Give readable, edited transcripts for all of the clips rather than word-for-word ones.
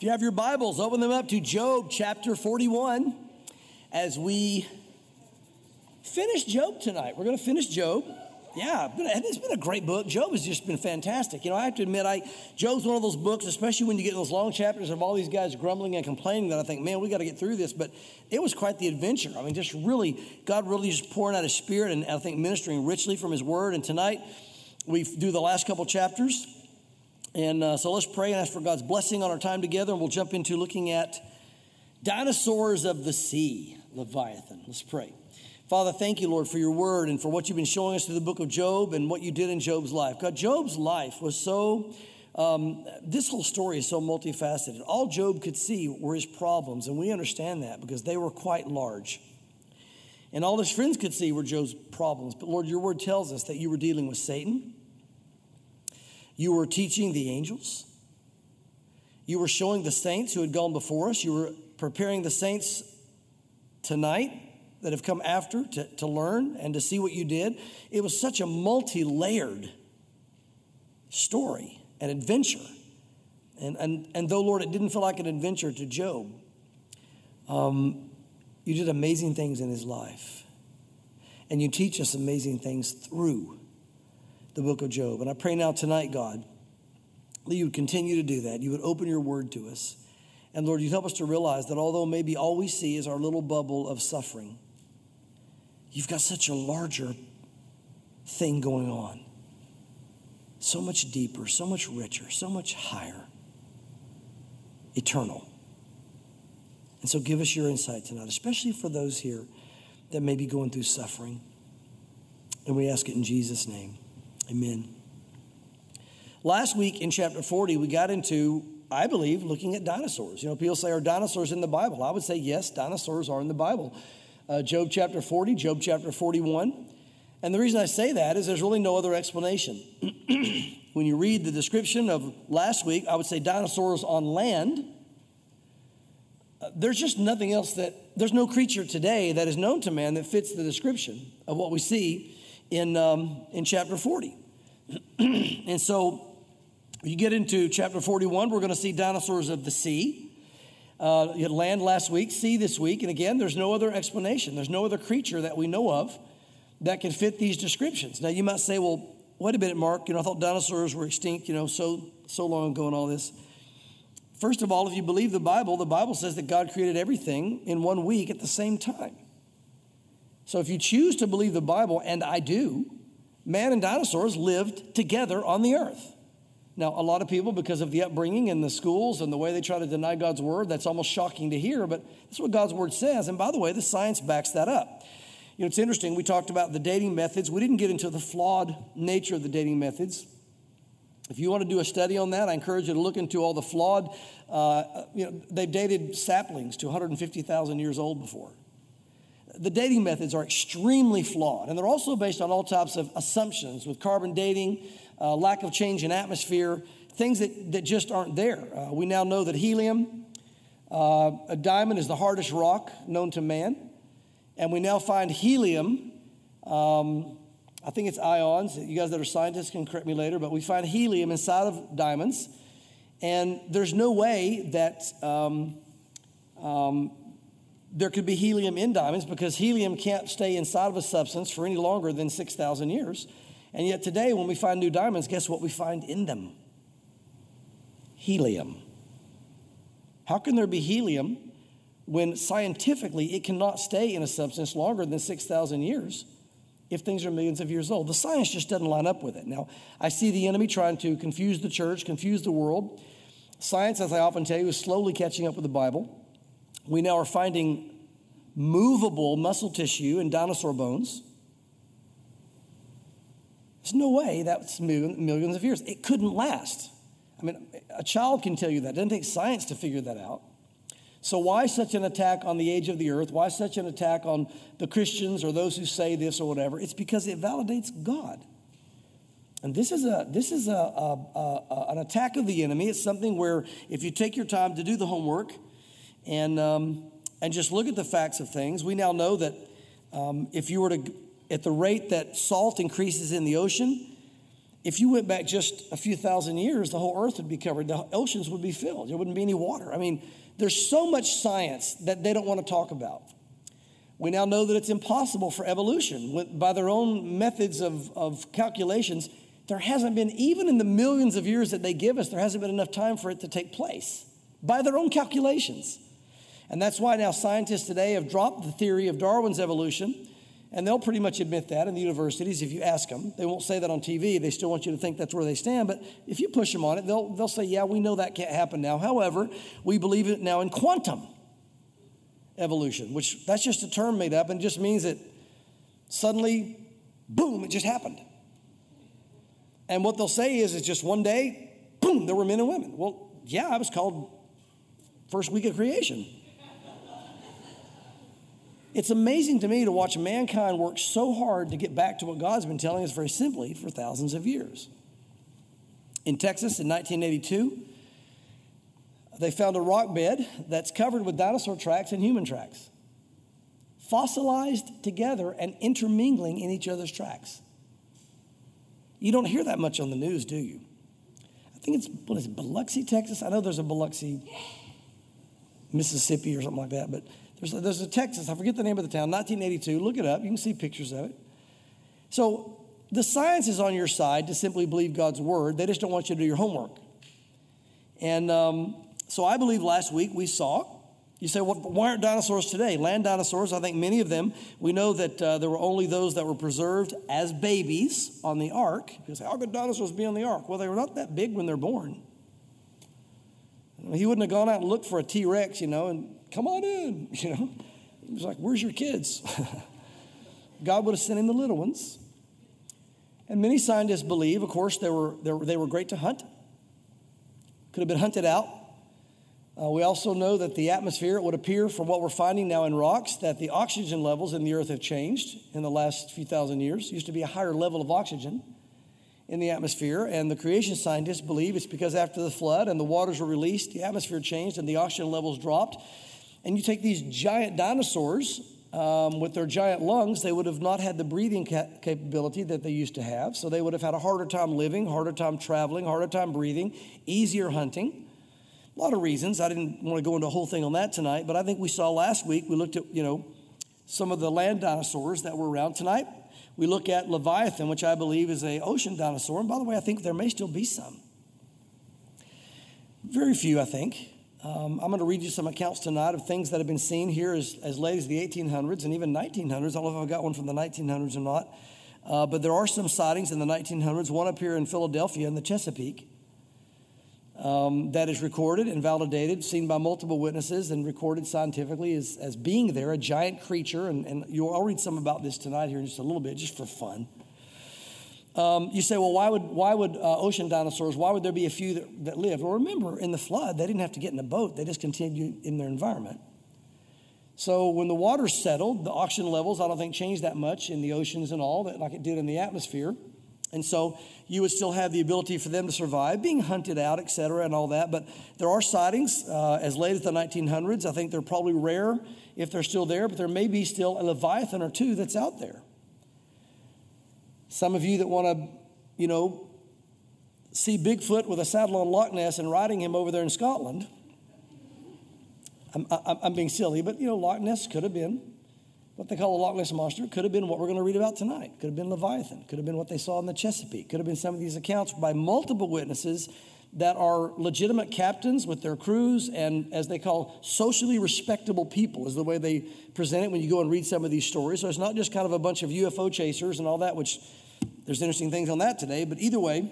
you have your Bibles, open them up to Job chapter 41 as we finish Job tonight. We're going to finish Job. Yeah, it's been a great book. Job has just been fantastic. You know, I have to admit, Job's one of those books, especially when you get in those long chapters of all these guys grumbling and complaining, that I think, man, we got to get through this. But it was quite the adventure. I mean, just really, God really just pouring out His Spirit and I think ministering richly from His Word. And tonight, we do the last couple chapters. And so let's pray and ask for God's blessing on our time together. And we'll jump into looking at dinosaurs of the sea, Leviathan. Let's pray. Father, thank you, Lord, for your word and for what you've been showing us through the book of Job and what you did in Job's life. God, Job's life was so, this whole story is so multifaceted. All Job could see were his problems, and we understand that because they were quite large. And all his friends could see were Job's problems. But Lord, your word tells us that you were dealing with Satan. You were teaching the angels. You were showing the saints who had gone before us. You were preparing the saints tonight that have come after to learn and to see what you did. It was such a multi-layered story, an adventure. And though, Lord, it didn't feel like an adventure to Job, you did amazing things in his life. And you teach us amazing things through the book of Job. And I pray now tonight, God, that you would continue to do that. You would open your word to us. And Lord, you'd help us to realize that although maybe all we see is our little bubble of suffering, you've got such a larger thing going on. So much deeper, so much richer, so much higher, eternal. And so give us your insight tonight, especially for those here that may be going through suffering. And we ask it in Jesus' name. Amen. Last week in chapter 40, we got into, I believe, looking at dinosaurs. You know, people say, are dinosaurs in the Bible? I would say, yes, dinosaurs are in the Bible. Job chapter 40, Job chapter 41. And the reason I say that is there's really no other explanation. When you read the description of last week, I would say dinosaurs on land. There's just nothing else there's no creature today that is known to man that fits the description of what we see in chapter 40. And so you get into chapter 41, we're going to see dinosaurs of the sea. You had land last week, sea this week. And again, there's no other explanation. There's no other creature that we know of that can fit these descriptions. Now you might say, well, wait a minute, Mark, I thought dinosaurs were extinct, so long ago and all this. First of all, if you believe the Bible says that God created everything in 1 week at the same time. So if you choose to believe the Bible, and I do, man and dinosaurs lived together on the earth. Now, a lot of people, because of the upbringing in the schools and the way they try to deny God's word, that's almost shocking to hear, but that's what God's word says. And by the way, the science backs that up. It's interesting. We talked about the dating methods. We didn't get into the flawed nature of the dating methods. If you want to do a study on that, I encourage you to look into all the flawed, they've dated saplings to 150,000 years old before. The dating methods are extremely flawed, and they're also based on all types of assumptions with carbon dating, lack of change in atmosphere, things that just aren't there. We now know that helium, a diamond is the hardest rock known to man, and we now find helium, I think it's ions. You guys that are scientists can correct me later, but we find helium inside of diamonds, and there's no way that there could be helium in diamonds because helium can't stay inside of a substance for any longer than 6,000 years. And yet today, when we find new diamonds, guess what we find in them? Helium. How can there be helium when scientifically it cannot stay in a substance longer than 6,000 years if things are millions of years old? The science just doesn't line up with it. Now, I see the enemy trying to confuse the church, confuse the world. Science, as I often tell you, is slowly catching up with the Bible. We now are finding movable muscle tissue in dinosaur bones. There's no way that's millions of years. It couldn't last. I mean, a child can tell you that. It doesn't take science to figure that out. So why such an attack on the age of the earth? Why such an attack on the Christians or those who say this or whatever? It's because it validates God. And this is an attack of the enemy. It's something where if you take your time to do the homework and just look at the facts of things, we now know that if you were to, at the rate that salt increases in the ocean, if you went back just a few thousand years, the whole earth would be covered. The oceans would be filled. There wouldn't be any water. I mean, there's so much science that they don't want to talk about. We now know that it's impossible for evolution. By their own methods of calculations, there hasn't been, even in the millions of years that they give us, there hasn't been enough time for it to take place by their own calculations. And that's why now scientists today have dropped the theory of Darwin's evolution, and they'll pretty much admit that in the universities if you ask them. They won't say that on TV. They still want you to think that's where they stand. But if you push them on it, they'll say, yeah, we know that can't happen now. However, we believe it now in quantum evolution, which that's just a term made up and just means that suddenly, boom, it just happened. And what they'll say is just one day, boom, there were men and women. Well, yeah, I was called first week of creation. It's amazing to me to watch mankind work so hard to get back to what God's been telling us very simply for thousands of years. In Texas in 1982, they found a rock bed that's covered with dinosaur tracks and human tracks, fossilized together and intermingling in each other's tracks. You don't hear that much on the news, do you? I think it's, what is it, Biloxi, Texas? I know there's a Biloxi, Mississippi or something like that, but there's a Texas, I forget the name of the town, 1982. Look it up. You can see pictures of it. So the science is on your side to simply believe God's word. They just don't want you to do your homework. And so I believe last week we saw, you say, well, why aren't dinosaurs today? Land dinosaurs, I think many of them, we know that there were only those that were preserved as babies on the ark. People say, how could dinosaurs be on the ark? Well, they were not that big when they're born. He wouldn't have gone out and looked for a T-Rex, and come on in, He was like, where's your kids? God would have sent him the little ones. And many scientists believe, of course, they were great to hunt. Could have been hunted out. We also know that the atmosphere, it would appear from what we're finding now in rocks, that the oxygen levels in the earth have changed in the last few thousand years. It used to be a higher level of oxygen in the atmosphere, and the creation scientists believe it's because after the flood and the waters were released, the atmosphere changed and the oxygen levels dropped. And you take these giant dinosaurs with their giant lungs, they would have not had the breathing capability that they used to have. So they would have had a harder time living, harder time traveling, harder time breathing, easier hunting. A lot of reasons. I didn't want to go into a whole thing on that tonight, but I think we saw last week, we looked at, some of the land dinosaurs that were around. Tonight, we look at Leviathan, which I believe is an ocean dinosaur. And by the way, I think there may still be some. Very few, I think. I'm going to read you some accounts tonight of things that have been seen here as late as the 1800s and even 1900s. I don't know if I've got one from the 1900s or not. But there are some sightings in the 1900s. One up here in Philadelphia in the Chesapeake that is recorded and validated, seen by multiple witnesses and recorded scientifically as being there, a giant creature. And I'll read some about this tonight here in just a little bit, just for fun. You say, well, why would ocean dinosaurs, why would there be a few that lived? Well, remember, in the flood, they didn't have to get in a boat. They just continued in their environment. So when the waters settled, the oxygen levels, I don't think, changed that much in the oceans and all, like it did in the atmosphere. And so you would still have the ability for them to survive, being hunted out, et cetera, and all that. But there are sightings as late as the 1900s. I think they're probably rare if they're still there, but there may be still a Leviathan or two that's out there. Some of you that want to, see Bigfoot with a saddle on Loch Ness and riding him over there in Scotland, I'm being silly, but, Loch Ness could have been what they call a Loch Ness monster. Could have been what we're going to read about tonight. Could have been Leviathan. Could have been what they saw in the Chesapeake. Could have been some of these accounts by multiple witnesses that are legitimate captains with their crews and, as they call, socially respectable people is the way they present it when you go and read some of these stories. So it's not just kind of a bunch of UFO chasers and all that, which there's interesting things on that today. But either way,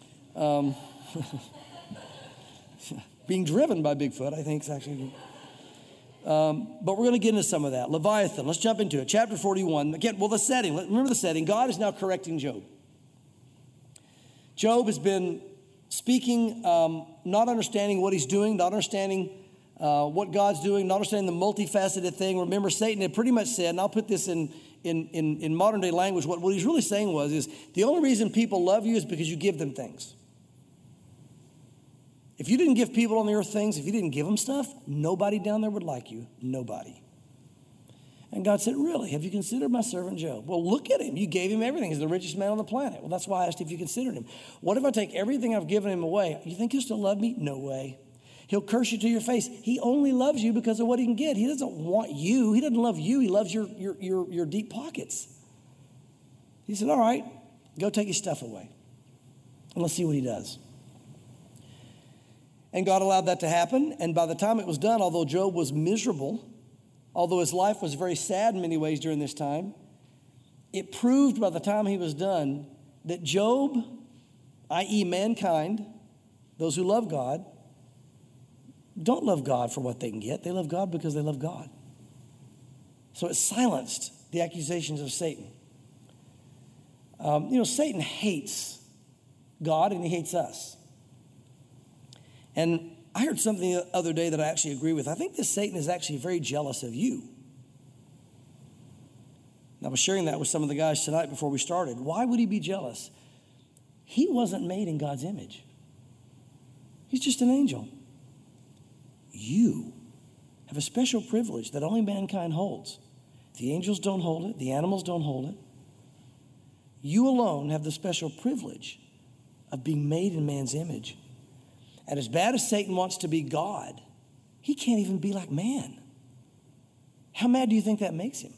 being driven by Bigfoot, I think, is actually... but we're going to get into some of that. Leviathan, let's jump into it. Chapter 41. Again, the setting. Remember the setting. God is now correcting Job. Job has been speaking, not understanding what he's doing, not understanding what God's doing, not understanding the multifaceted thing. Remember, Satan had pretty much said, and I'll put this in modern day language, what he's really saying is the only reason people love you is because you give them things. If you didn't give people on the earth things, if you didn't give them stuff, nobody down there would like you. Nobody. And God said, really? Have you considered my servant Job? Well, look at him. You gave him everything. He's the richest man on the planet. Well, that's why I asked if you considered him. What if I take everything I've given him away? You think he'll still love me? No way. He'll curse you to your face. He only loves you because of what he can get. He doesn't want you. He doesn't love you. He loves your deep pockets. He said, all right, go take his stuff away. And let's see what he does. And God allowed that to happen. And by the time it was done, although Job was miserable, although his life was very sad in many ways during this time, it proved by the time he was done that Job, i.e. mankind, those who love God, don't love God for what they can get. They love God because they love God. So it silenced the accusations of Satan. Satan hates God and he hates us. And I heard something the other day that I actually agree with. I think this Satan is actually very jealous of you. And I was sharing that with some of the guys tonight before we started. Why would he be jealous? He wasn't made in God's image. He's just an angel. You have a special privilege that only mankind holds. The angels don't hold it. The animals don't hold it. You alone have the special privilege of being made in man's image. And as bad as Satan wants to be God, he can't even be like man. How mad do you think that makes him?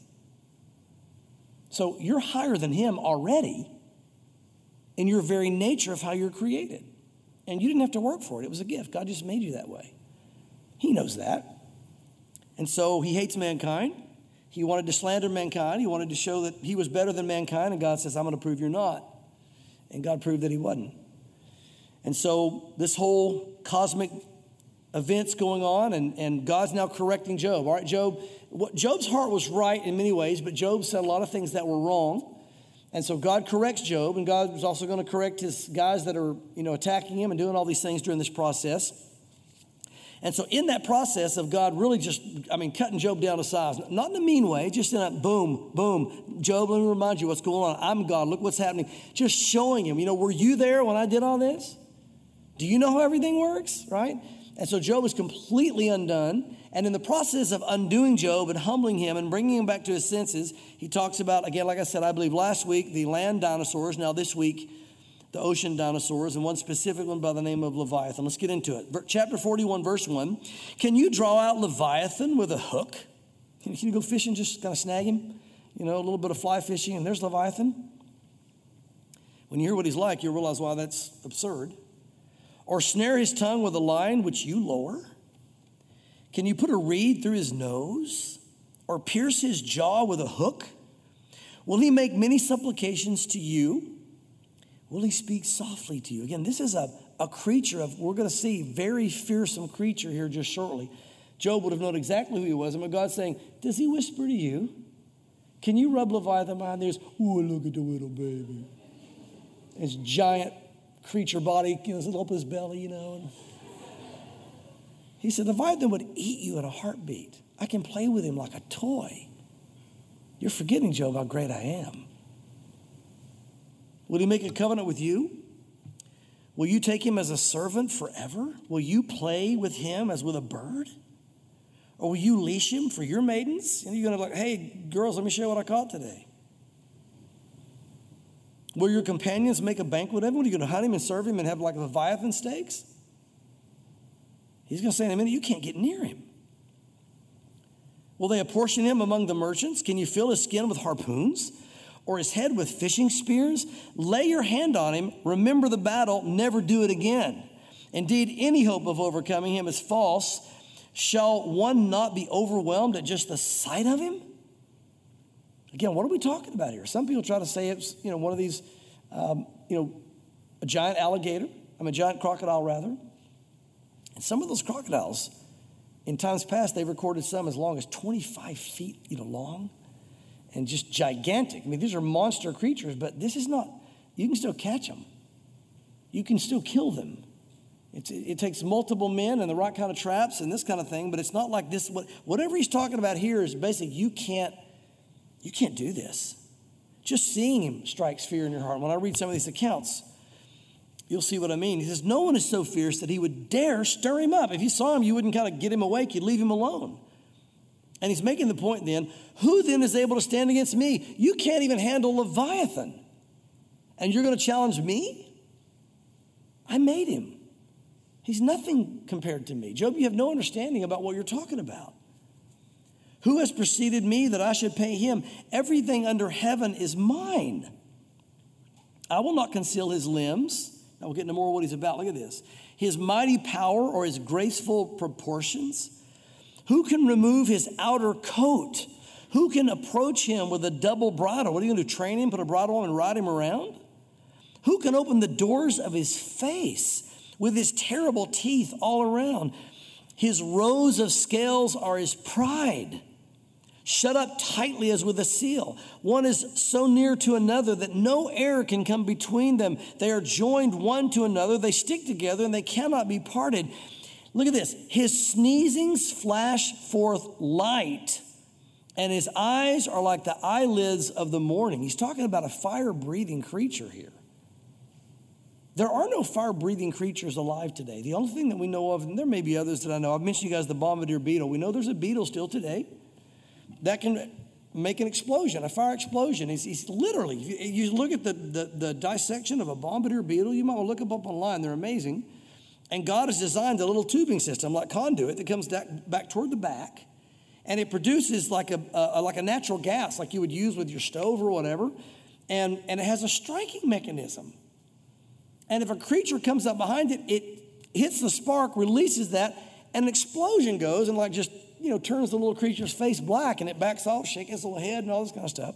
So you're higher than him already in your very nature of how you're created. And you didn't have to work for it. It was a gift. God just made you that way. He knows that. And so he hates mankind. He wanted to slander mankind. He wanted to show that he was better than mankind. And God says, I'm going to prove you're not. And God proved that he wasn't. And so this whole cosmic event's going on, and God's now correcting Job. All right, Job's heart was right in many ways, but Job said a lot of things that were wrong. And so God corrects Job, and God was also going to correct his guys that are, attacking him and doing all these things during this process. And so in that process of God really cutting Job down to size, not in a mean way, just in a boom, boom. Job, let me remind you what's going on. I'm God. Look what's happening. Just showing him, were you there when I did all this? Do you know how everything works, right? And so Job is completely undone. And in the process of undoing Job and humbling him and bringing him back to his senses, he talks about, again, like I said, I believe last week, the land dinosaurs. Now this week, the ocean dinosaurs, and one specific one by the name of Leviathan. Let's get into it. Chapter 41, verse 1. Can you draw out Leviathan with a hook? Can you go fishing, just kind of snag him? A little bit of fly fishing, and there's Leviathan. When you hear what he's like, you'll realize why that's absurd. Or snare his tongue with a line which you lower? Can you put a reed through his nose? Or pierce his jaw with a hook? Will he make many supplications to you? Will he speak softly to you? Again, this is a creature we're going to see, very fearsome creature here just shortly. Job would have known exactly who he was. And God's saying, does he whisper to you? Can you rub Leviathan behind there? Ooh, look at the little baby. His giant creature body, his up his belly, And he said, Leviathan would eat you in a heartbeat. I can play with him like a toy. You're forgetting, Job, how great I am. Will he make a covenant with you? Will you take him as a servant forever? Will you play with him as with a bird? Or will you leash him for your maidens? And you're going to hey, girls, let me show you what I caught today. Will your companions make a banquet of him? Are you going to hunt him and serve him and have like Leviathan steaks? He's going to say in a minute, you can't get near him. Will they apportion him among the merchants? Can you fill his skin with harpoons or his head with fishing spears? Lay your hand on him. Remember the battle. Never do it again. Indeed, any hope of overcoming him is false. Shall one not be overwhelmed at just the sight of him? Again, what are we talking about here? Some people try to say it's, one of these, a giant a giant crocodile rather. And some of those crocodiles, in times past, they've recorded some as long as 25 feet, long and just gigantic. These are monster creatures, but this is not, you can still catch them. You can still kill them. It takes multiple men and the right kind of traps and this kind of thing, but it's not like this. Whatever he's talking about here is basically you can't do this. Just seeing him strikes fear in your heart. When I read some of these accounts, you'll see what I mean. He says, no one is so fierce that he would dare stir him up. If you saw him, you wouldn't kind of get him awake. You'd leave him alone. And he's making the point then, who then is able to stand against me? You can't even handle Leviathan. And you're going to challenge me? I made him. He's nothing compared to me. Job, you have no understanding about what you're talking about. Who has preceded me that I should pay him? Everything under heaven is mine. I will not conceal his limbs. Now we'll get into more of what he's about. Look at this. His mighty power or his graceful proportions. Who can remove his outer coat? Who can approach him with a double bridle? What are you going to do, train him, put a bridle on and ride him around? Who can open the doors of his face with his terrible teeth all around? His rows of scales are his pride, shut up tightly as with a seal. One is so near to another that no air can come between them. They are joined one to another. They stick together and they cannot be parted. Look at this. His sneezings flash forth light, and his eyes are like the eyelids of the morning. He's talking about a fire-breathing creature here. There are no fire-breathing creatures alive today. The only thing that we know of, and there may be others that I know, I've mentioned you guys the bombardier beetle. We know there's a beetle still today that can make an explosion, a fire explosion. He's literally, you look at the dissection of a bombardier beetle, you might want to look them up online. They're amazing. And God has designed a little tubing system like conduit that comes back toward the back, and it produces like a natural gas like you would use with your stove or whatever, and it has a striking mechanism. And if a creature comes up behind it, it hits the spark, releases that, and an explosion goes and just turns the little creature's face black, and it backs off, shaking its little head and all this kind of stuff.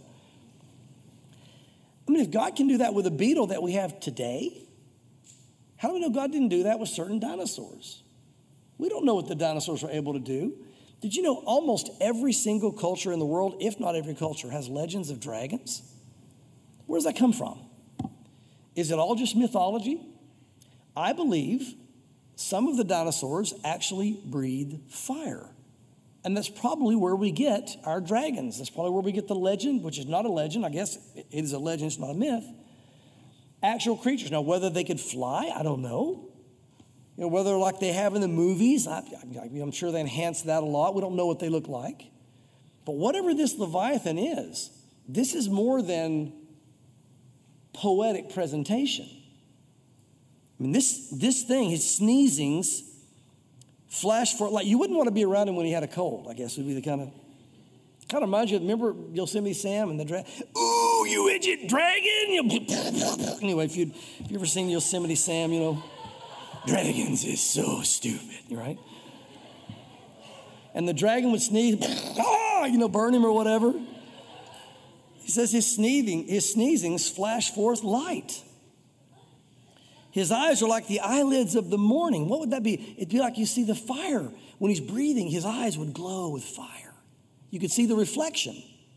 I mean, if God can do that with a beetle that we have today, how do we know God didn't do that with certain dinosaurs? We don't know what the dinosaurs were able to do. Did you know almost every single culture in the world, if not every culture, has legends of dragons? Where does that come from? Is it all just mythology? I believe some of the dinosaurs actually breathe fire. And that's probably where we get our dragons. That's probably where we get the legend, which is not a legend. I guess it is a legend, it's not a myth. Actual creatures. Now, whether they could fly, I don't know. Whether like they have in the movies, I'm sure they enhance that a lot. We don't know what they look like. But whatever this Leviathan is, this is more than poetic presentation. I mean, this thing, his sneezings flash for like you wouldn't want to be around him when he had a cold. I guess would be the kind of reminds you. Remember Yosemite Sam and the dragon? Ooh, you idiot dragon! Anyway, if you ever seen Yosemite Sam, dragons is so stupid, right? And the dragon would sneeze, burn him or whatever. He says his sneezings flash forth light. His eyes are like the eyelids of the morning. What would that be? It'd be like you see the fire. When he's breathing, his eyes would glow with fire. You could see the reflection.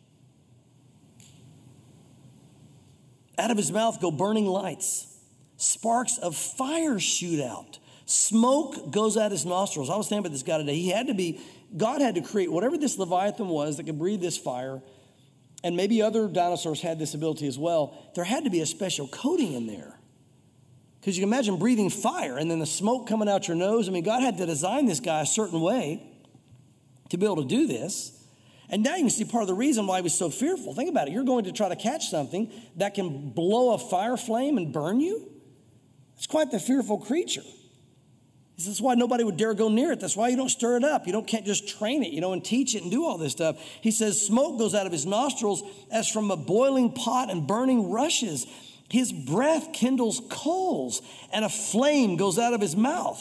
Out of his mouth go burning lights. Sparks of fire shoot out. Smoke goes out his nostrils. I was thinking about this guy today. God had to create whatever this Leviathan was that could breathe this fire. And maybe other dinosaurs had this ability as well. There had to be a special coating in there. Because you can imagine breathing fire and then the smoke coming out your nose. I mean, God had to design this guy a certain way to be able to do this. And now you can see part of the reason why he was so fearful. Think about it. You're going to try to catch something that can blow a fire flame and burn you. It's quite the fearful creature. This is why nobody would dare go near it. That's why you don't stir it up. Can't just train it, and teach it and do all this stuff. He says smoke goes out of his nostrils as from a boiling pot and burning rushes. His breath kindles coals and a flame goes out of his mouth.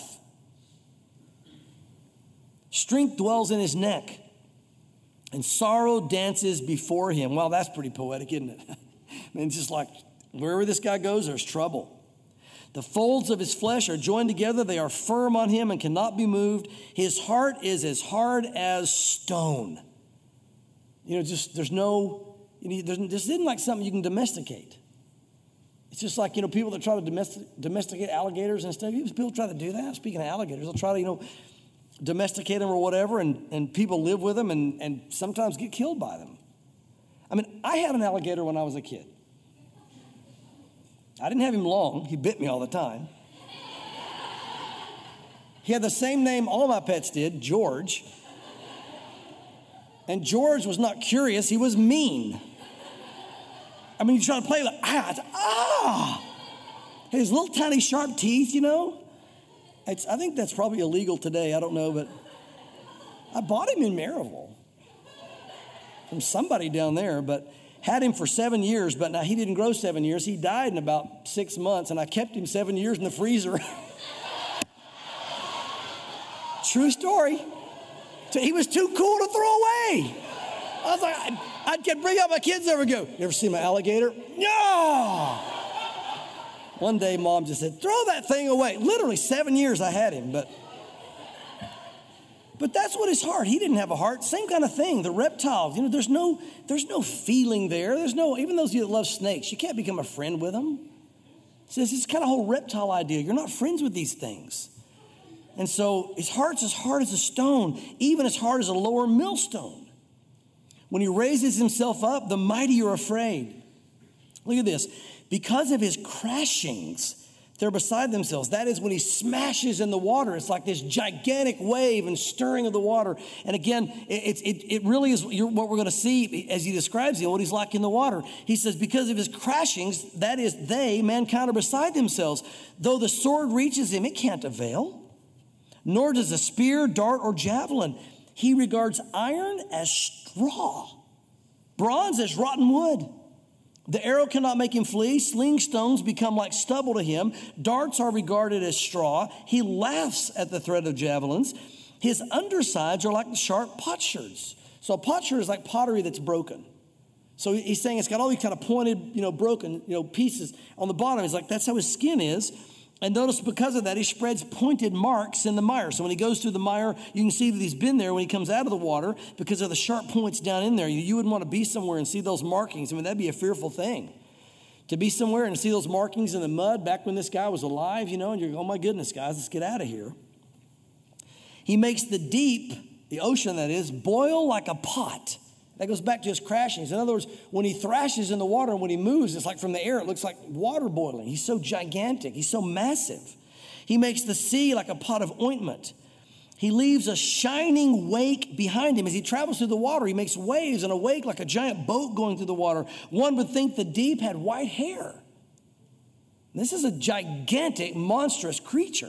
Strength dwells in his neck and sorrow dances before him. Well, that's pretty poetic, isn't it? I mean, it's just like wherever this guy goes, there's trouble. The folds of his flesh are joined together. They are firm on him and cannot be moved. His heart is as hard as stone. This isn't like something you can domesticate. It's just like, people that try to domesticate alligators and stuff. People try to do that. Speaking of alligators, they'll try to, domesticate them or whatever, and people live with them and sometimes get killed by them. I mean, I had an alligator when I was a kid. I didn't have him long. He bit me all the time. He had the same name all my pets did, George. And George was not curious, he was mean. I mean, you try to play like, his little tiny sharp teeth, you know. I think that's probably illegal today, I don't know, but I bought him in Maryville from somebody down there, but had him for 7 years, but now he didn't grow 7 years. He died in about 6 months, and I kept him 7 years in the freezer. True story. So he was too cool to throw away. I was like, I'd bring up my kids over and go, you ever see my alligator? No. One day, Mom just said, throw that thing away. Literally 7 years I had him, but that's what his heart. He didn't have a heart. Same kind of thing. The reptiles, you know, there's no feeling there. Even those of you that love snakes, you can't become a friend with them. So it's this kind of whole reptile idea. You're not friends with these things. And so his heart's as hard as a stone, even as hard as a lower millstone. When he raises himself up, the mighty are afraid. Look at this. Because of his crashings, they're beside themselves. That is when he smashes in the water. It's like this gigantic wave and stirring of the water. And again, it really is what we're going to see as he describes him, what he's like in the water. He says, because of his crashings, that is mankind, are beside themselves. Though the sword reaches him, it can't avail. Nor does a spear, dart, or javelin. He regards iron as straw, bronze as rotten wood. The arrow cannot make him flee. Sling stones become like stubble to him. Darts are regarded as straw. He laughs at the threat of javelins. His undersides are like the sharp potsherds. So a potsherd is like pottery that's broken. So he's saying it's got all these kind of pointed, broken, pieces on the bottom. He's like, that's how his skin is. And notice because of that, he spreads pointed marks in the mire. So when he goes through the mire, you can see that he's been there when he comes out of the water because of the sharp points down in there. You wouldn't want to be somewhere and see those markings. I mean, that'd be a fearful thing. To be somewhere and see those markings in the mud back when this guy was alive, and you're going, oh my goodness, guys, let's get out of here. He makes the deep, the ocean that is, boil like a pot. That goes back to his crashings. In other words, when he thrashes in the water and when he moves, it's like from the air, it looks like water boiling. He's so gigantic. He's so massive. He makes the sea like a pot of ointment. He leaves a shining wake behind him. As he travels through the water, he makes waves and a wake like a giant boat going through the water. One would think the deep had white hair. This is a gigantic, monstrous creature.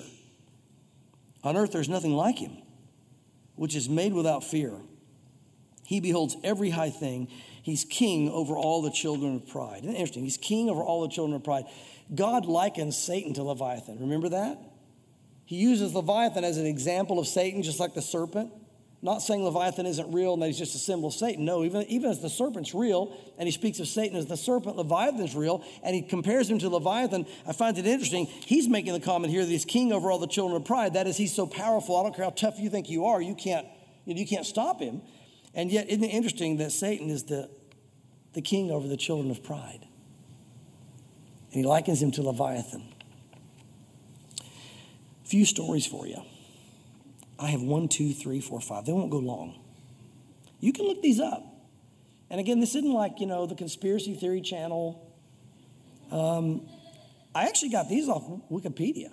On earth, there's nothing like him, which is made without fear. He beholds every high thing. He's king over all the children of pride. Isn't that interesting? He's king over all the children of pride. God likens Satan to Leviathan. Remember that? He uses Leviathan as an example of Satan, just like the serpent. Not saying Leviathan isn't real and that he's just a symbol of Satan. No, even as the serpent's real, and he speaks of Satan as the serpent, Leviathan's real, and he compares him to Leviathan. I find it interesting. He's making the comment here that he's king over all the children of pride. That is, he's so powerful. I don't care how tough you think you are. You can't stop him. And yet, isn't it interesting that Satan is the king over the children of pride? And he likens him to Leviathan. A few stories for you. I have 1, 2, 3, 4, 5. They won't go long. You can look these up. And again, this isn't like, the conspiracy theory channel. I actually got these off Wikipedia.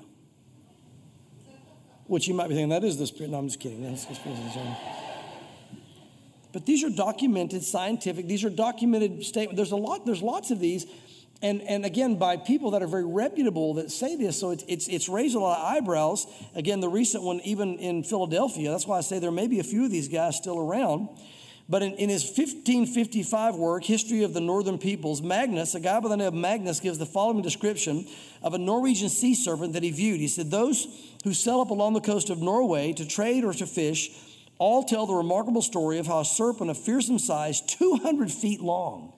Which you might be thinking, that is the spirit. No, I'm just kidding. That's conspiracy theory. But these are documented, scientific. These are documented statements. There's lots of these. And again, by people that are very reputable that say this, so it's raised a lot of eyebrows. Again, the recent one, even in Philadelphia, that's why I say there may be a few of these guys still around. But in his 1555 work, History of the Northern Peoples, Magnus, a guy by the name of Magnus, gives the following description of a Norwegian sea serpent that he viewed. He said, those who sail up along the coast of Norway to trade or to fish all tell the remarkable story of how a serpent of fearsome size, 200 feet long,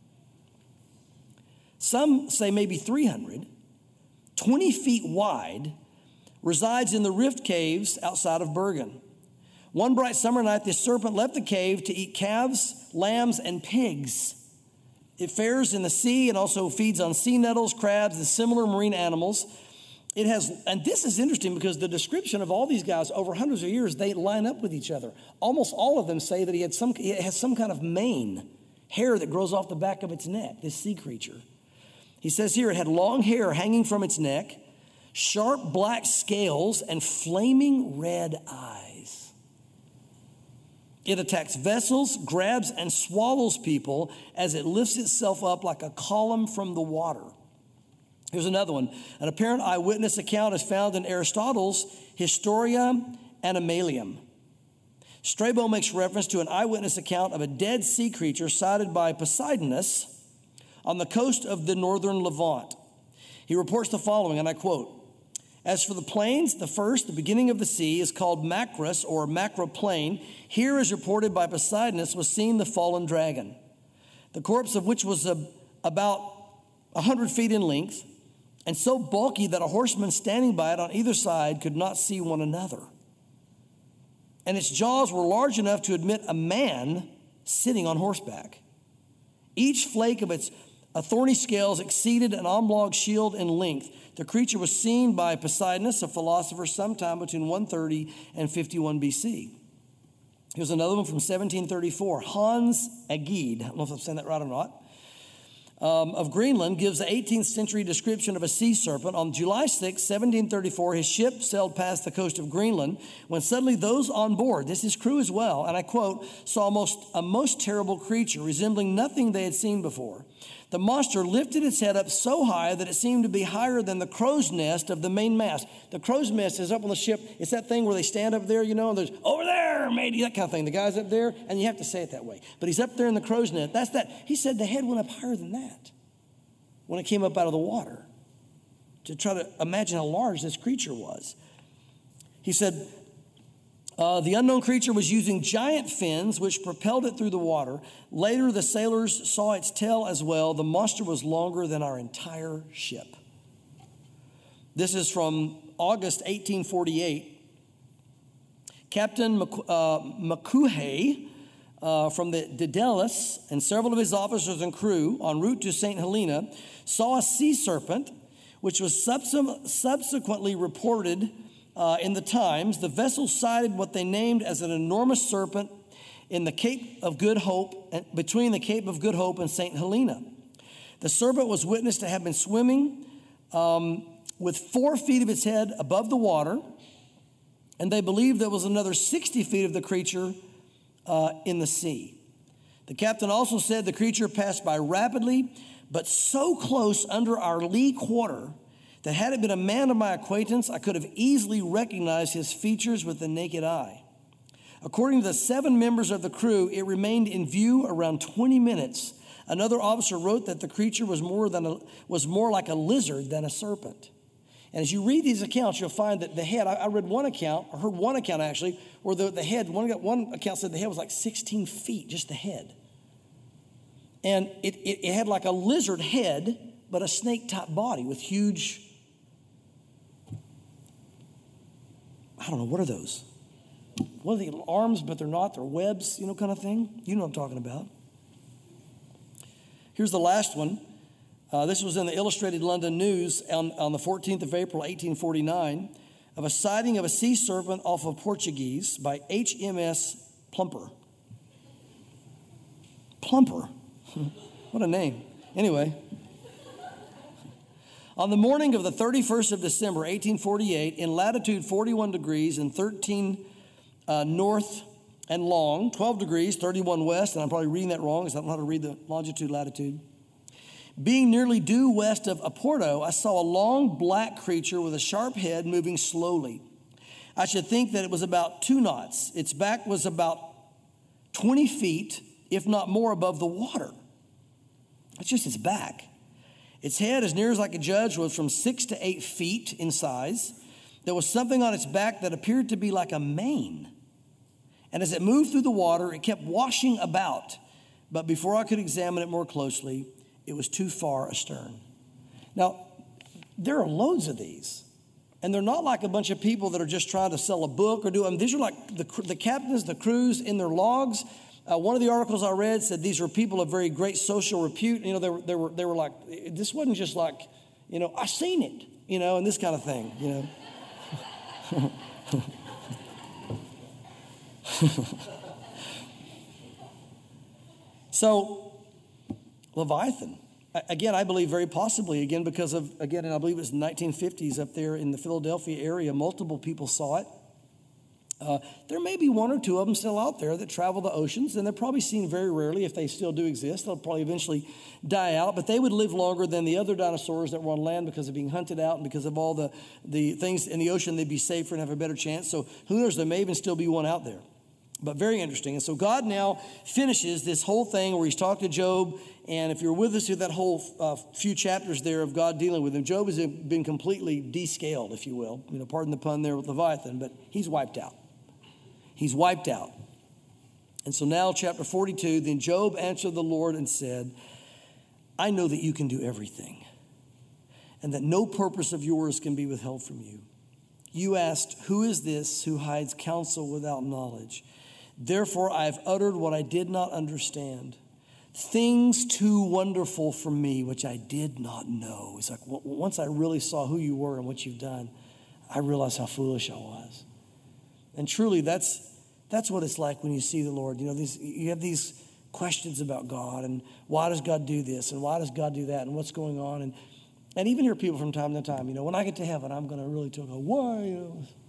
some say maybe 300, 20 feet wide, resides in the rift caves outside of Bergen. One bright summer night, this serpent left the cave to eat calves, lambs, and pigs. It fares in the sea and also feeds on sea nettles, crabs, and similar marine animals. It has, and this is interesting because the description of all these guys over hundreds of years, they line up with each other. Almost all of them say that it has some kind of mane, hair that grows off the back of its neck, this sea creature. He says here it had long hair hanging from its neck, sharp black scales, and flaming red eyes. It attacks vessels, grabs, and swallows people as it lifts itself up like a column from the water. Here's another one. An apparent eyewitness account is found in Aristotle's Historia Animalium. Strabo makes reference to an eyewitness account of a dead sea creature sighted by Poseidonus on the coast of the northern Levant. He reports the following, and I quote, "As for the plains, the beginning of the sea, is called Macris or Macra Plain. Here, as reported by Poseidonus, was seen the fallen dragon, the corpse of which was about 100 feet in length, and so bulky that a horseman standing by it on either side could not see one another. And its jaws were large enough to admit a man sitting on horseback. Each flake of its thorny scales exceeded an oblong shield in length. The creature was seen by Poseidonus, a philosopher, sometime between 130 and 51 BC. Here's another one from 1734. Hans Egede, I don't know if I'm saying that right or not, of Greenland, gives the 18th century description of a sea serpent. On July 6, 1734, his ship sailed past the coast of Greenland when suddenly those on board, this is crew as well, and I quote, saw a most terrible creature resembling nothing they had seen before. The monster lifted its head up so high that it seemed to be higher than the crow's nest of the main mast. The crow's nest is up on the ship. It's that thing where they stand up there, and there's over there, matey, that kind of thing. The guy's up there, and you have to say it that way. But he's up there in the crow's nest. That's that. He said the head went up higher than that when it came up out of the water, to try to imagine how large this creature was. He said, the unknown creature was using giant fins which propelled it through the water. Later, the sailors saw its tail as well. The monster was longer than our entire ship. This is from August 1848. Captain Macuhay from the Daedalus and several of his officers and crew en route to St. Helena saw a sea serpent, which was subsequently reported in the Times. The vessel sighted what they named as an enormous serpent in the Cape of Good Hope, between the Cape of Good Hope and St. Helena. The serpent was witnessed to have been swimming with 4 feet of its head above the water, and they believed there was another 60 feet of the creature in the sea. The captain also said the creature passed by rapidly, but so close under our lee quarter that had it been a man of my acquaintance, I could have easily recognized his features with the naked eye. According to the 7 members of the crew, it remained in view around 20 minutes. Another officer wrote that the creature was more like a lizard than a serpent. And as you read these accounts, you'll find that the head, I read one account, or heard one account actually, where the head, one account said the head was like 16 feet, just the head. And it had like a lizard head, but a snake-type body with huge, I don't know, what are those? What are the arms, but they're not, they're webs, kind of thing? You know what I'm talking about. Here's the last one. This was in the Illustrated London News on the 14th of April, 1849, of a sighting of a sea serpent off of Portuguese by HMS Plumper. Plumper? What a name. Anyway. On the morning of the 31st of December, 1848, in latitude 41 degrees and 13 north and long, 12 degrees, 31 west, and I'm probably reading that wrong because I don't know how to read the longitude, latitude. Being nearly due west of Oporto, I saw a long black creature with a sharp head moving slowly. I should think that it was about 2 knots. Its back was about 20 feet, if not more, above the water. It's just its back. Its head, as near as I could judge, was from 6 to 8 feet in size. There was something on its back that appeared to be like a mane. And as it moved through the water, it kept washing about. But before I could examine it more closely, it was too far astern. Now, there are loads of these. And they're not like a bunch of people that are just trying to sell a book or do them. These are like the captains, the crews in their logs. One of the articles I read said these were people of very great social repute. They were like, this wasn't just like, I seen it, and this kind of thing, So, Leviathan, again, I believe very possibly, again, because of, and I believe it was the 1950s up there in the Philadelphia area, multiple people saw it. There may be one or two of them still out there that travel the oceans, and they're probably seen very rarely if they still do exist. They'll probably eventually die out, but they would live longer than the other dinosaurs that were on land because of being hunted out and because of all the things in the ocean. They'd be safer and have a better chance. So who knows, there may even still be one out there. But very interesting. And so God now finishes this whole thing where he's talking to Job. And if you're with us through that whole few chapters there of God dealing with him, Job has been completely descaled, if you will. Pardon the pun there with Leviathan, but he's wiped out. He's wiped out. And so now chapter 42, then Job answered the Lord and said, I know that you can do everything and that no purpose of yours can be withheld from you. You asked, who is this who hides counsel without knowledge? Therefore, I have uttered what I did not understand, things too wonderful for me, which I did not know. It's like once I really saw who you were and what you've done, I realized how foolish I was. And truly, that's what it's like when you see the Lord. You have these questions about God and why does God do this and why does God do that and what's going on. And even hear people from time to time, when I get to heaven, I'm going to really talk about why.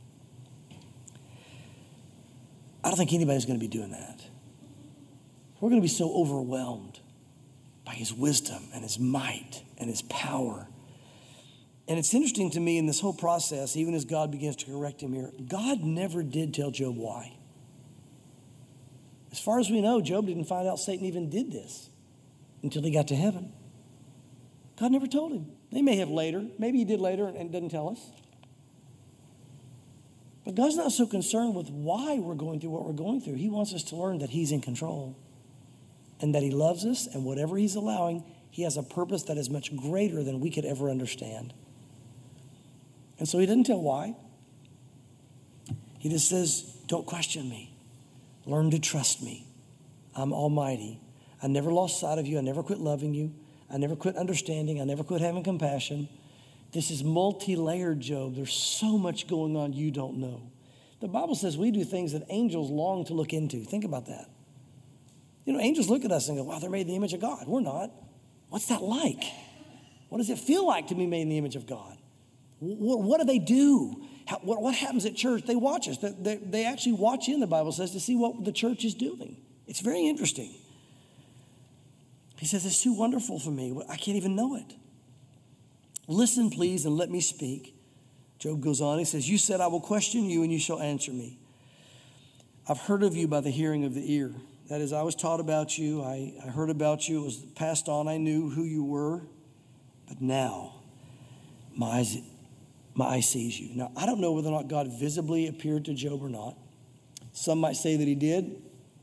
I don't think anybody's going to be doing that. We're going to be so overwhelmed by his wisdom and his might and his power. And it's interesting to me in this whole process, even as God begins to correct him here, God never did tell Job why. As far as we know, Job didn't find out Satan even did this until he got to heaven. God never told him. They may have later. Maybe he did later and doesn't tell us. But God's not so concerned with why we're going through what we're going through. He wants us to learn that he's in control and that he loves us, and whatever he's allowing, he has a purpose that is much greater than we could ever understand. And so he doesn't tell why. He just says, don't question me. Learn to trust me. I'm almighty. I never lost sight of you. I never quit loving you. I never quit understanding. I never quit having compassion. This is multi-layered, Job. There's so much going on you don't know. The Bible says we do things that angels long to look into. Think about that. Angels look at us and go, wow, they're made in the image of God. We're not. What's that like? What does it feel like to be made in the image of God? What do they do? What happens at church? They watch us. They actually watch in, the Bible says, to see what the church is doing. It's very interesting. He says, it's too wonderful for me. I can't even know it. Listen, please, and let me speak. Job goes on. He says, you said, I will question you and you shall answer me. I've heard of you by the hearing of the ear. That is, I was taught about you. I heard about you. It was passed on. I knew who you were. But now, my eye sees you. Now, I don't know whether or not God visibly appeared to Job or not. Some might say that he did.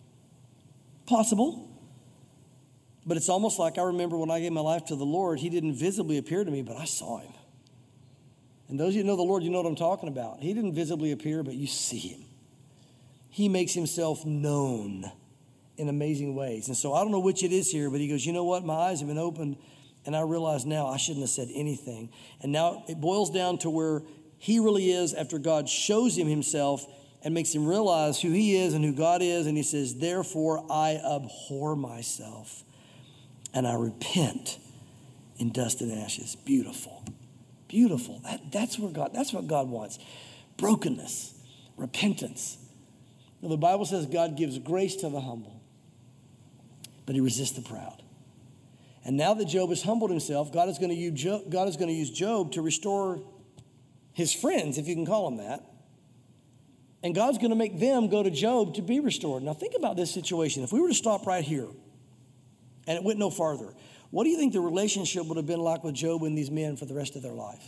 Possible. But it's almost like I remember when I gave my life to the Lord, he didn't visibly appear to me, but I saw him. And those of you who know the Lord, you know what I'm talking about. He didn't visibly appear, but you see him. He makes himself known in amazing ways. And so I don't know which it is here, but he goes, you know what? My eyes have been opened, and I realize now I shouldn't have said anything. And now it boils down to where he really is after God shows him himself and makes him realize who he is and who God is. And he says, therefore, I abhor myself. And I repent in dust and ashes. Beautiful. Beautiful. That's what God wants. Brokenness, repentance. Now, the Bible says God gives grace to the humble, but he resists the proud. And now that Job has humbled himself, God is going to use Job to restore his friends, if you can call them that. And God's going to make them go to Job to be restored. Now think about this situation. If we were to stop right here, and it went no farther, what do you think the relationship would have been like with Job and these men for the rest of their life?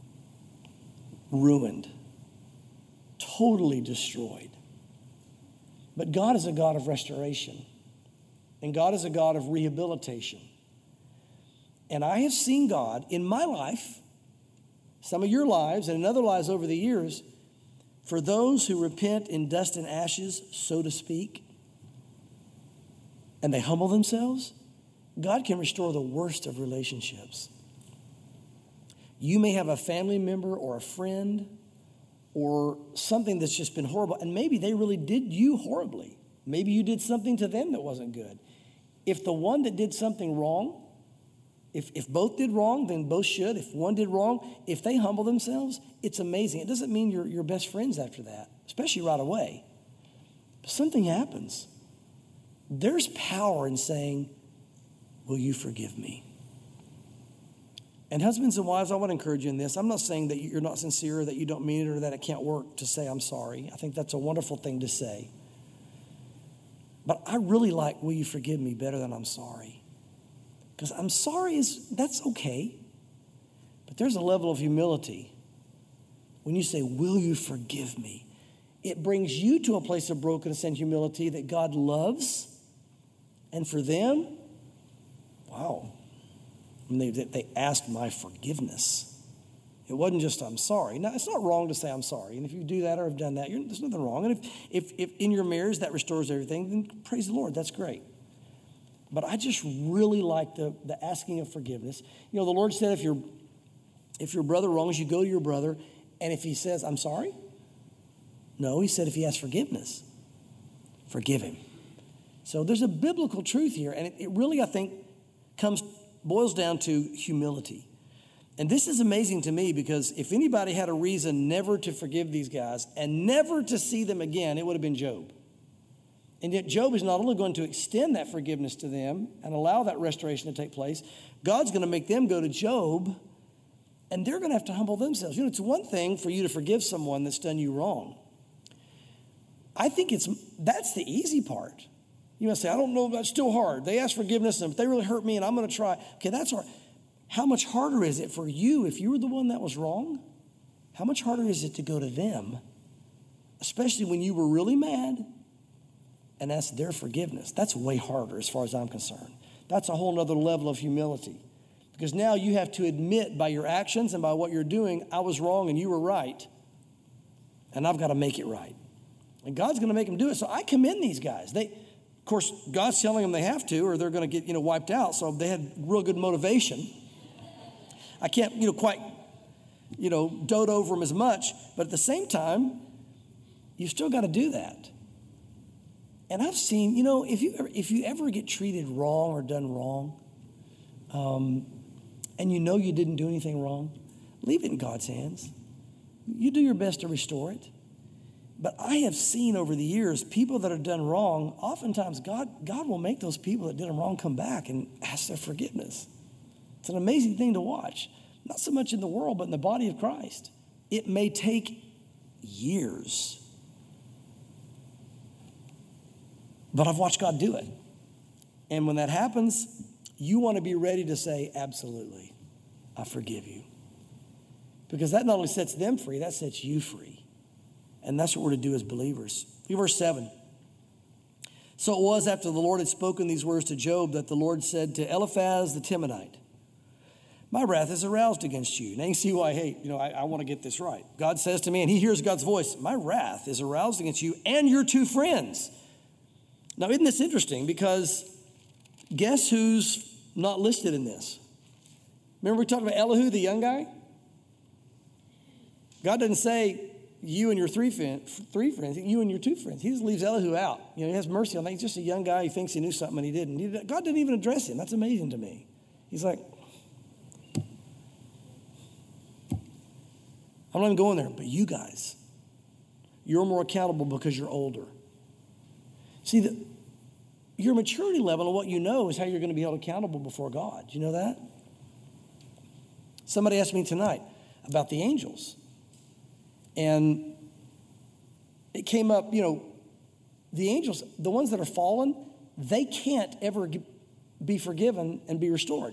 Ruined. Totally destroyed. But God is a God of restoration. And God is a God of rehabilitation. And I have seen God in my life, some of your lives, and in other lives over the years, for those who repent in dust and ashes, so to speak, and they humble themselves, God can restore the worst of relationships. You may have a family member or a friend or something that's just been horrible, and maybe they really did you horribly. Maybe you did something to them that wasn't good. If the one that did something wrong If both did wrong, then both should. If one did wrong, if they humble themselves, it's amazing. It doesn't mean you're best friends after that, especially right away. But something happens. There's power in saying, will you forgive me? And husbands and wives, I want to encourage you in this. I'm not saying that you're not sincere, or that you don't mean it, or that it can't work to say I'm sorry. I think that's a wonderful thing to say. But I really like, will you forgive me, better than I'm sorry. Because I'm sorry, that's okay. But there's a level of humility. When you say, will you forgive me? It brings you to a place of brokenness and humility that God loves. And for them, wow. I mean, they asked my forgiveness. It wasn't just, I'm sorry. Now, it's not wrong to say I'm sorry. And if you do that or have done that, there's nothing wrong. And if in your marriage that restores everything, then praise the Lord. That's great. But I just really like the asking of forgiveness. You know, the Lord said if your brother wrongs you, go to your brother. And if he says, I'm sorry? No, he said if he asks forgiveness, forgive him. So there's a biblical truth here. And it really, I think, boils down to humility. And this is amazing to me because if anybody had a reason never to forgive these guys and never to see them again, it would have been Job. And yet Job is not only going to extend that forgiveness to them and allow that restoration to take place, God's going to make them go to Job, and they're going to have to humble themselves. You know, it's one thing for you to forgive someone that's done you wrong. I think that's the easy part. You might say, I don't know, that's still hard. They ask forgiveness, and if they really hurt me, and I'm going to try. Okay, that's hard. How much harder is it for you, if you were the one that was wrong? How much harder is it to go to them, especially when you were really mad, and ask their forgiveness? That's way harder as far as I'm concerned. That's a whole nother level of humility. Because now you have to admit by your actions and by what you're doing, I was wrong and you were right. And I've got to make it right. And God's going to make them do it. So I commend these guys. Of course, God's telling them they have to or they're going to get, wiped out. So they had real good motivation. I can't, quite, dote over them as much. But at the same time, you still got to do that. And I've seen, if you ever get treated wrong or done wrong, and you didn't do anything wrong, leave it in God's hands. You do your best to restore it. But I have seen over the years, people that are done wrong, oftentimes God will make those people that did them wrong come back and ask their forgiveness. It's an amazing thing to watch. Not so much in the world, but in the body of Christ. It may take years. But I've watched God do it. And when that happens, you want to be ready to say, absolutely, I forgive you. Because that not only sets them free, that sets you free. And that's what we're to do as believers. Verse 7. So it was after the Lord had spoken these words to Job that the Lord said to Eliphaz the Temanite, my wrath is aroused against you. Now you see why, I want to get this right. God says to me, and he hears God's voice, my wrath is aroused against you and your two friends. Now, isn't this interesting? Because guess who's not listed in this? Remember we talked about Elihu, the young guy? God doesn't say you and your three friends, you and your two friends. He just leaves Elihu out. He has mercy on that. He's just a young guy who thinks he knew something and he didn't. God didn't even address him. That's amazing to me. He's like, I'm not even going there, but you guys, you're more accountable because you're older. See, your maturity level and what you know is how you're going to be held accountable before God. Do you know that? Somebody asked me tonight about the angels. And it came up, the angels, the ones that are fallen, they can't ever be forgiven and be restored.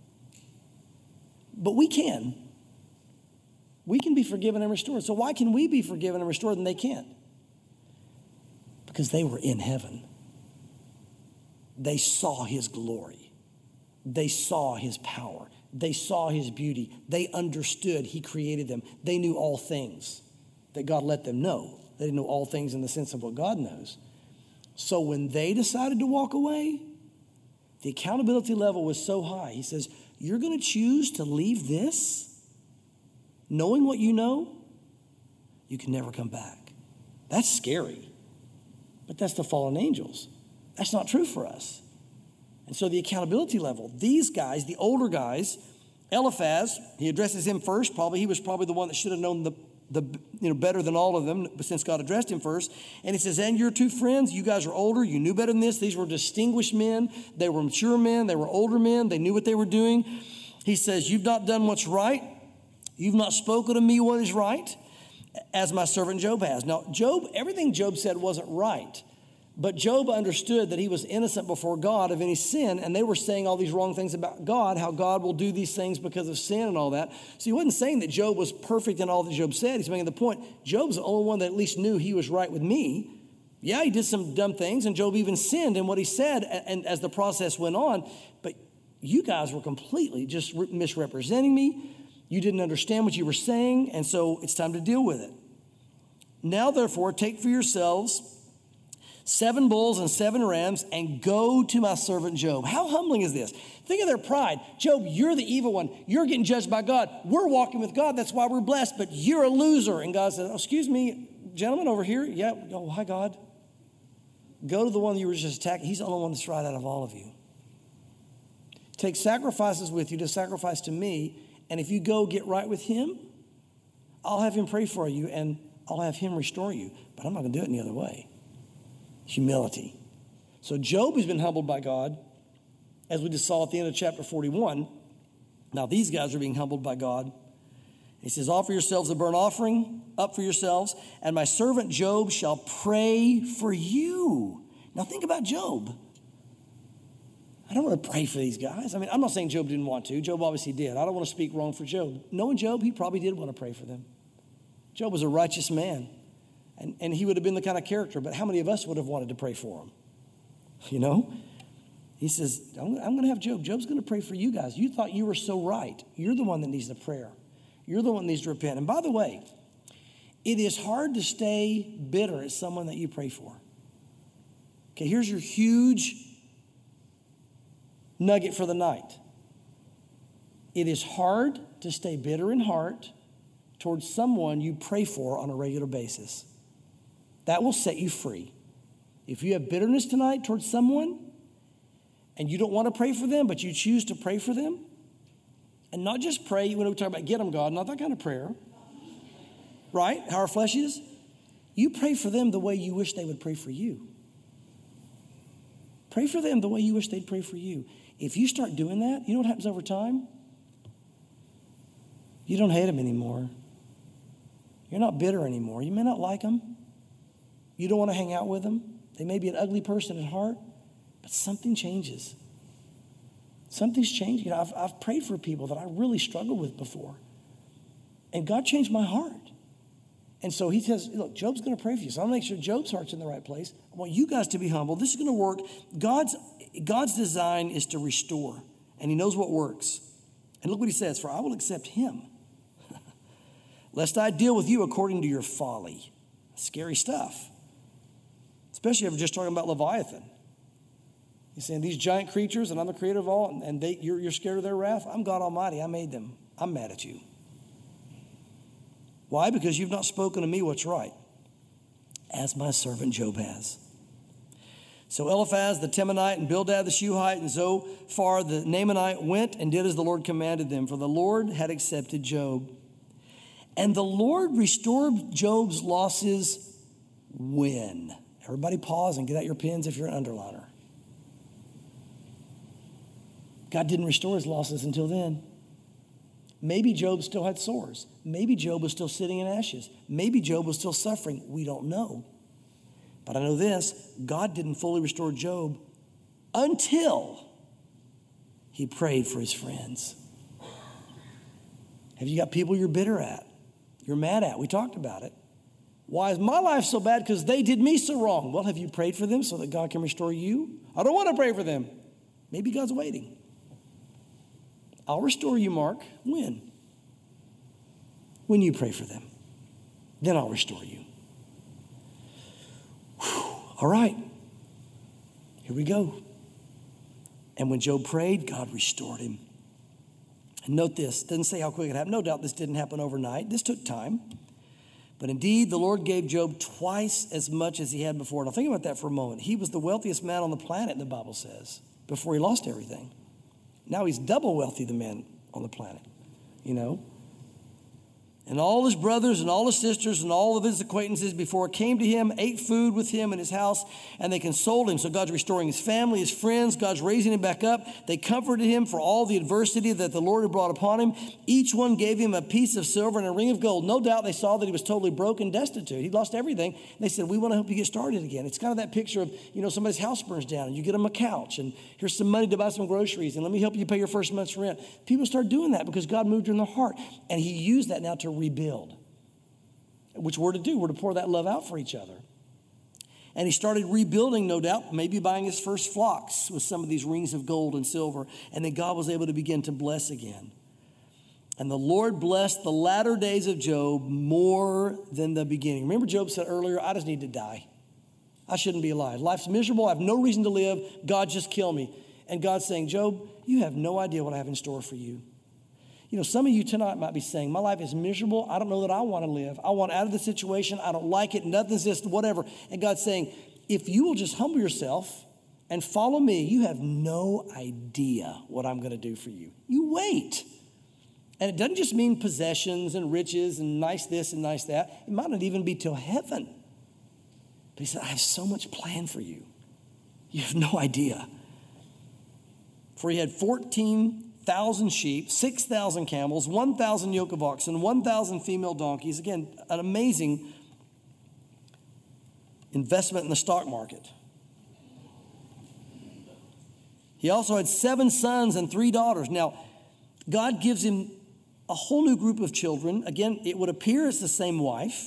But we can. We can be forgiven and restored. So why can we be forgiven and restored and they can't? Because they were in heaven. They saw his glory. They saw his power. They saw his beauty. They understood he created them. They knew all things that God let them know. They didn't know all things in the sense of what God knows. So when they decided to walk away, the accountability level was so high. He says, you're going to choose to leave this knowing what you know? You can never come back. That's scary. But that's the fallen angels. That's not true for us. And so the accountability level, these guys, the older guys, Eliphaz, he addresses him first. He was probably the one that should have known the better than all of them, since God addressed him first. And he says, and your two friends, you guys are older. You knew better than this. These were distinguished men. They were mature men. They were older men. They knew what they were doing. He says, you've not done what's right. You've not spoken to me what is right, as my servant Job has. Now, Job, everything Job said wasn't right. But Job understood that he was innocent before God of any sin, and they were saying all these wrong things about God, how God will do these things because of sin and all that. So he wasn't saying that Job was perfect in all that Job said. He's making the point, Job's the only one that at least knew he was right with me. Yeah, he did some dumb things, and Job even sinned in what he said and as the process went on. But you guys were completely just misrepresenting me. You didn't understand what you were saying, and so it's time to deal with it. Now, therefore, take for yourselves 7 bulls and 7 rams, and go to my servant Job. How humbling is this? Think of their pride. Job, you're the evil one. You're getting judged by God. We're walking with God. That's why we're blessed, but you're a loser. And God says, oh, excuse me, gentlemen over here. Yeah, oh, hi, God. Go to the one you were just attacking. He's the only one that's right out of all of you. Take sacrifices with you to sacrifice to me, and if you go get right with him, I'll have him pray for you, and I'll have him restore you. But I'm not going to do it any other way. Humility. So Job has been humbled by God, as we just saw at the end of chapter 41. Now these guys are being humbled by God. He says, offer yourselves a burnt offering up for yourselves, and my servant Job shall pray for you. Now think about Job. I don't want to pray for these guys. I mean, I'm not saying Job didn't want to. Job obviously did. I don't want to speak wrong for Job. Knowing Job, he probably did want to pray for them. Job was a righteous man. And he would have been the kind of character, but how many of us would have wanted to pray for him? You know? He says, I'm going to have Job. Job's going to pray for you guys. You thought you were so right. You're the one that needs the prayer. You're the one that needs to repent. And by the way, it is hard to stay bitter at someone that you pray for. Okay, here's your huge nugget for the night. It is hard to stay bitter in heart towards someone you pray for on a regular basis. That will set you free. If you have bitterness tonight towards someone and you don't want to pray for them, but you choose to pray for them, and not just pray when we talk about get them, God, not that kind of prayer, right? How our flesh is. You pray for them the way you wish they would pray for you. Pray for them the way you wish they'd pray for you. If you start doing that, you know what happens over time? You don't hate them anymore. You're not bitter anymore. You may not like them. You don't want to hang out with them. They may be an ugly person at heart, but something changes. Something's changed. You know, I've prayed for people that I really struggled with before, and God changed my heart. And so he says, look, Job's going to pray for you. So I'm going to make sure Job's heart's in the right place. I want you guys to be humble. This is going to work. God's design is to restore, and he knows what works. And look what he says, for I will accept him, lest I deal with you according to your folly. Scary stuff. Especially if we're just talking about Leviathan. He's saying these giant creatures, and I'm the creator of all, and you're scared of their wrath. I'm God Almighty. I made them. I'm mad at you. Why? Because you've not spoken to me what's right, as my servant Job has. So Eliphaz the Temanite and Bildad the Shuhite and Zophar the Naamanite went and did as the Lord commanded them, for the Lord had accepted Job. And the Lord restored Job's losses when? Everybody pause and get out your pens if you're an underliner. God didn't restore his losses until then. Maybe Job still had sores. Maybe Job was still sitting in ashes. Maybe Job was still suffering. We don't know. But I know this, God didn't fully restore Job until he prayed for his friends. Have you got people you're bitter at? You're mad at? We talked about it. Why is my life so bad? Because they did me so wrong. Well, have you prayed for them so that God can restore you? I don't want to pray for them. Maybe God's waiting. I'll restore you, Mark. When? When you pray for them. Then I'll restore you. Whew. All right. Here we go. And when Job prayed, God restored him. And note this, doesn't say how quick it happened. No doubt this didn't happen overnight. This took time. But indeed, the Lord gave Job twice as much as he had before. Now think about that for a moment. He was the wealthiest man on the planet, the Bible says. before he lost everything. Now he's double wealthy, the man on the planet, you know. And all his brothers and all his sisters and all of his acquaintances before came to him, ate food with him in his house, and they consoled him. So God's restoring his family, his friends. God's raising him back up. They comforted him for all the adversity that the Lord had brought upon him. Each one gave him a piece of silver and a ring of gold. No doubt they saw that he was totally broke and destitute. He lost everything. And they said, we want to help you get started again. It's kind of that picture of, you know, somebody's house burns down and you get them a couch and here's some money to buy some groceries and let me help you pay your first month's rent. People start doing that because God moved in their heart. And he used that now to rebuild, which we're to do. We're to pour that love out for each other. And he started rebuilding, no doubt, maybe buying his first flocks with some of these rings of gold and silver. And then God was able to begin to bless again. And the Lord blessed the latter days of Job more than the beginning. Remember Job said earlier, I just need to die. I shouldn't be alive. Life's miserable. I have no reason to live. God, just kill me. And God's saying, Job, you have no idea what I have in store for you. You know, some of you tonight might be saying, my life is miserable. I don't know that I want to live. I want out of the situation. I don't like it. Nothing's just whatever. And God's saying, if you will just humble yourself and follow me, you have no idea what I'm going to do for you. You wait. And it doesn't just mean possessions and riches and nice this and nice that. It might not even be till heaven. But he said, I have so much planned for you. You have no idea. For he had 14,000 sheep, 6,000 camels, 1,000 yoke of oxen, 1,000 female donkeys. Again, an amazing investment in the stock market. He also had 7 sons and 3 daughters. Now, God gives him a whole new group of children. Again, it would appear it's the same wife.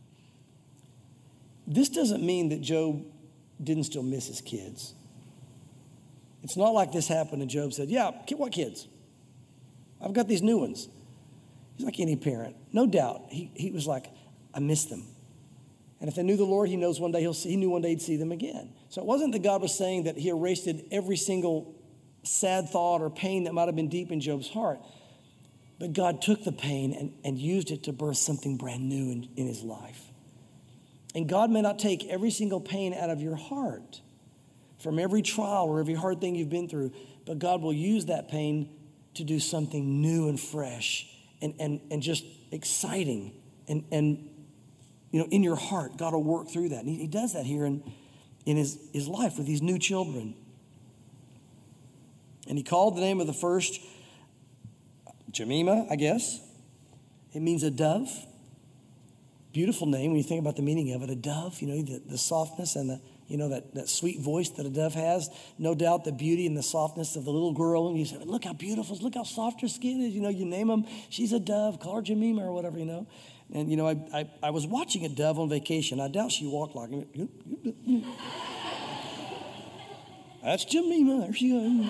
This doesn't mean that Job didn't still miss his kids. It's not like this happened and Job said, yeah, what kids? I've got these new ones. He's like any parent. No doubt. He was like, I miss them. And if they knew the Lord, he knows one day he knew one day he'd see them again. So it wasn't that God was saying that he erased every single sad thought or pain that might have been deep in Job's heart. But God took the pain and used it to birth something brand new in his life. And God may not take every single pain out of your heart from every trial or every hard thing you've been through, but God will use that pain to do something new and fresh and just exciting and you know, in your heart. God will work through that. And he does that here in his life with these new children. And he called the name of the first Jemima, I guess. It means a dove. Beautiful name when you think about the meaning of it. A dove, you know, the softness and the, you know, that sweet voice that a dove has. No doubt the beauty and the softness of the little girl. And you say, look how beautiful, look how soft her skin is. You know, you name them. She's a dove, call her Jemima or whatever, you know. And, you know, I was watching a dove on vacation. I doubt she walked like it. That's Jemima. There she goes.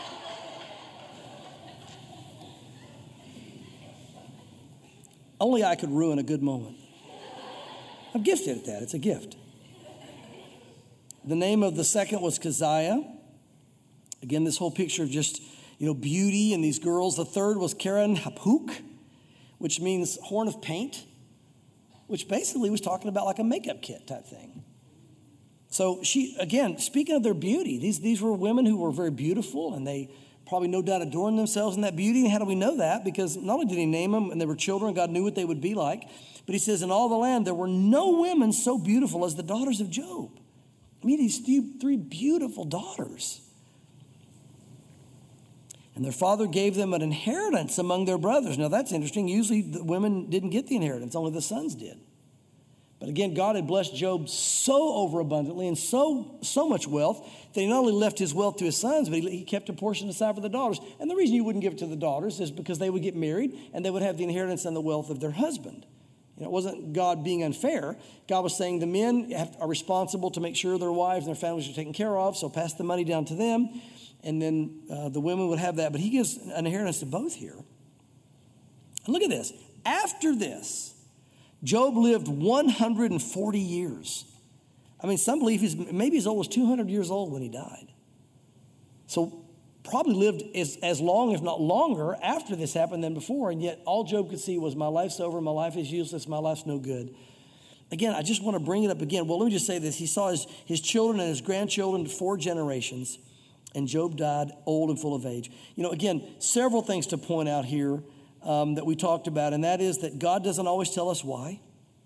Only I could ruin a good moment. I'm gifted at that. It's a gift. The name of the second was Keziah. Again, this whole picture of just, you know, beauty and these girls. The third was Karen Hapuk, which means horn of paint, which basically was talking about like a makeup kit type thing. So she, again, speaking of their beauty, these were women who were very beautiful and they probably no doubt adorned themselves in that beauty. And how do we know that? Because not only did he name them and they were children, God knew what they would be like, but he says in all the land there were no women so beautiful as the daughters of Job. I mean, these 3 beautiful daughters. And their father gave them an inheritance among their brothers. Now that's interesting. Usually the women didn't get the inheritance, only the sons did. But again, God had blessed Job so overabundantly and so much wealth that he not only left his wealth to his sons, but he kept a portion aside for the daughters. And the reason you wouldn't give it to the daughters is because they would get married and they would have the inheritance and the wealth of their husband. You know, it wasn't God being unfair. God was saying the men are responsible to make sure their wives and their families are taken care of, so pass the money down to them. And then the women would have that. But he gives an inheritance to both here. And look at this. After this, Job lived 140 years. I mean, some believe he's maybe as old as 200 years old when he died. So probably lived as long, if not longer, after this happened than before. And yet all Job could see was my life's over, my life is useless, my life's no good. Again, I just want to bring it up again. Well, let me just say this. He saw his children and his grandchildren 4 generations. And Job died old and full of age. Again, several things to point out here that we talked about, and that is that God doesn't always tell us why.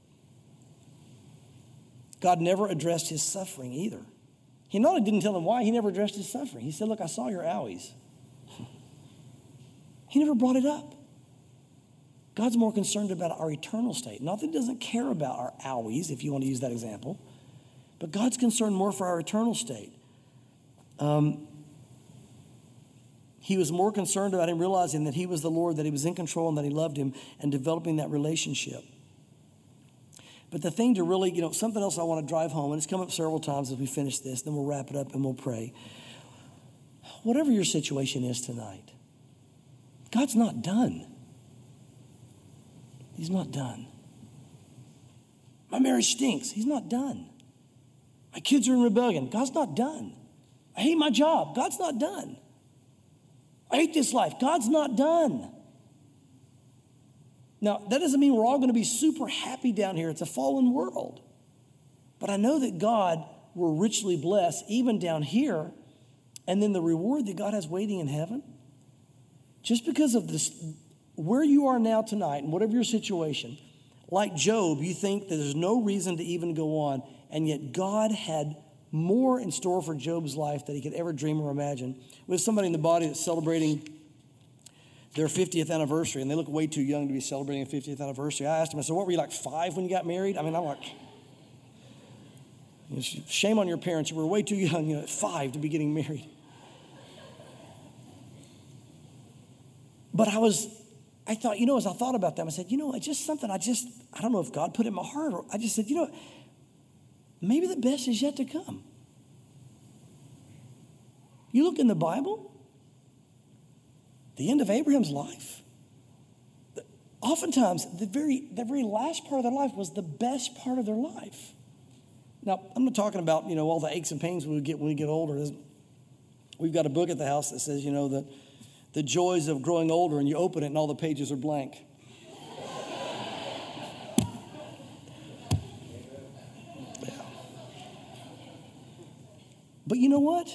God never addressed his suffering either. He not only didn't tell him why, he never addressed his suffering. He said, look, I saw your owies. He never brought it up. God's more concerned about our eternal state. Not that he doesn't care about our owies, if you want to use that example, but God's concerned more for our eternal state. He was more concerned about him realizing that he was the Lord, that he was in control, and that he loved him, and developing that relationship. But the thing to really, something else I want to drive home, and it's come up several times as we finish this, then we'll wrap it up and we'll pray. Whatever your situation is tonight, God's not done. He's not done. My marriage stinks. He's not done. My kids are in rebellion. God's not done. I hate my job. God's not done. I hate this life. God's not done. Now, that doesn't mean we're all going to be super happy down here. It's a fallen world. But I know that God will richly bless even down here, and then the reward that God has waiting in heaven. Just because of this, where you are now tonight, and whatever your situation, like Job, you think that there's no reason to even go on, and yet God had more in store for Job's life than he could ever dream or imagine. We have somebody in the body that's celebrating their 50th anniversary, and they look way too young to be celebrating a 50th anniversary. I asked him, I said, what were you, like 5 when you got married? I'm like, shame on your parents. You were way too young, at 5 to be getting married. But I thought, as I thought about them, I said, it's just something I don't know if God put it in my heart, or I just said, maybe the best is yet to come. You look in the Bible, the end of Abraham's life, oftentimes the very last part of their life was the best part of their life. Now, I'm not talking about, all the aches and pains we get when we get older. We've got a book at the house that says, the joys of growing older, and you open it and all the pages are blank. Yeah. But you know what?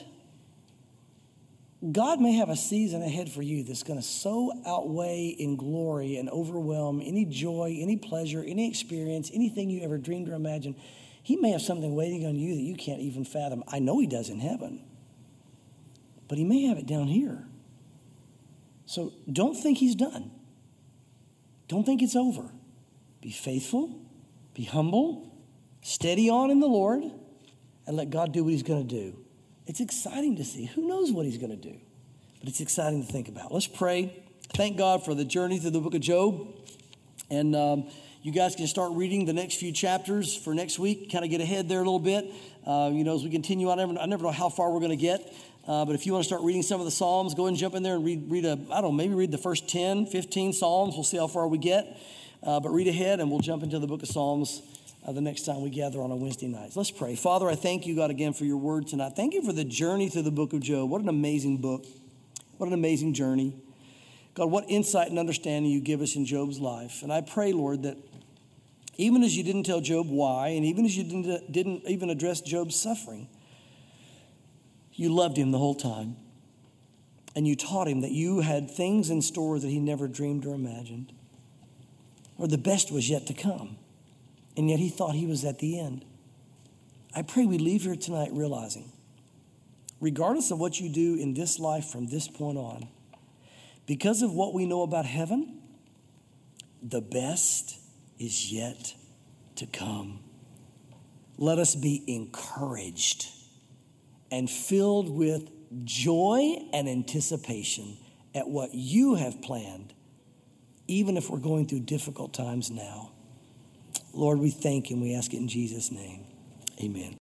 God may have a season ahead for you that's going to so outweigh in glory and overwhelm any joy, any pleasure, any experience, anything you ever dreamed or imagined. He may have something waiting on you that you can't even fathom. I know he does in heaven, but he may have it down here. So don't think he's done. Don't think it's over. Be faithful, be humble, steady on in the Lord, and let God do what he's going to do. It's exciting to see. Who knows what he's going to do? But it's exciting to think about. Let's pray. Thank God for the journey through the book of Job. And you guys can start reading the next few chapters for next week. Kind of get ahead there a little bit. As we continue on, I never know how far we're going to get. But if you want to start reading some of the Psalms, go ahead and jump in there and read the first 10, 15 Psalms. We'll see how far we get. But read ahead, and we'll jump into the book of Psalms the next time we gather on a Wednesday night. Let's pray. Father, I thank you, God, again for your word tonight. Thank you for the journey through the book of Job. What an amazing book. What an amazing journey. God, what insight and understanding you give us in Job's life. And I pray, Lord, that even as you didn't tell Job why, and even as you didn't even address Job's suffering, you loved him the whole time. And you taught him that you had things in store that he never dreamed or imagined. Or the best was yet to come. And yet he thought he was at the end. I pray we leave here tonight realizing, regardless of what you do in this life from this point on, because of what we know about heaven, the best is yet to come. Let us be encouraged and filled with joy and anticipation at what you have planned, even if we're going through difficult times now. Lord, we thank you and we ask it in Jesus' name. Amen.